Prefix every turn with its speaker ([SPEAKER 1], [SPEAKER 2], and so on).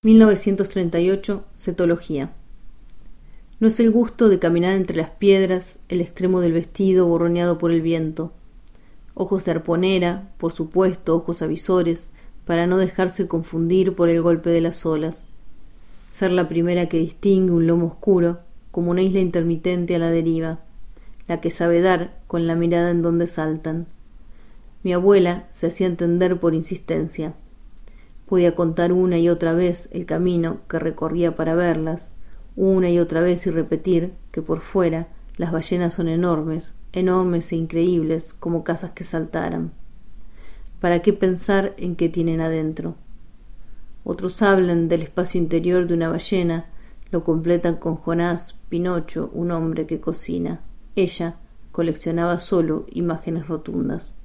[SPEAKER 1] 1938. Cetología. No es el gusto de caminar entre las piedras, el extremo del vestido borroneado por el viento. Ojos de arponera, por supuesto, ojos avisores, para no dejarse confundir por el golpe de las olas. Ser la primera que distingue un lomo oscuro, como una isla intermitente a la deriva, la que sabe dar con la mirada en donde saltan. Mi abuela se hacía entender por insistencia. Podía contar una y otra vez el camino que recorría para verlas, una y otra vez y repetir que por fuera las ballenas son enormes, enormes e increíbles como casas que saltaran. ¿Para qué pensar en qué tienen adentro? Otros hablan del espacio interior de una ballena, lo completan con Jonás, Pinocho, un hombre que cocina. Ella coleccionaba solo imágenes rotundas.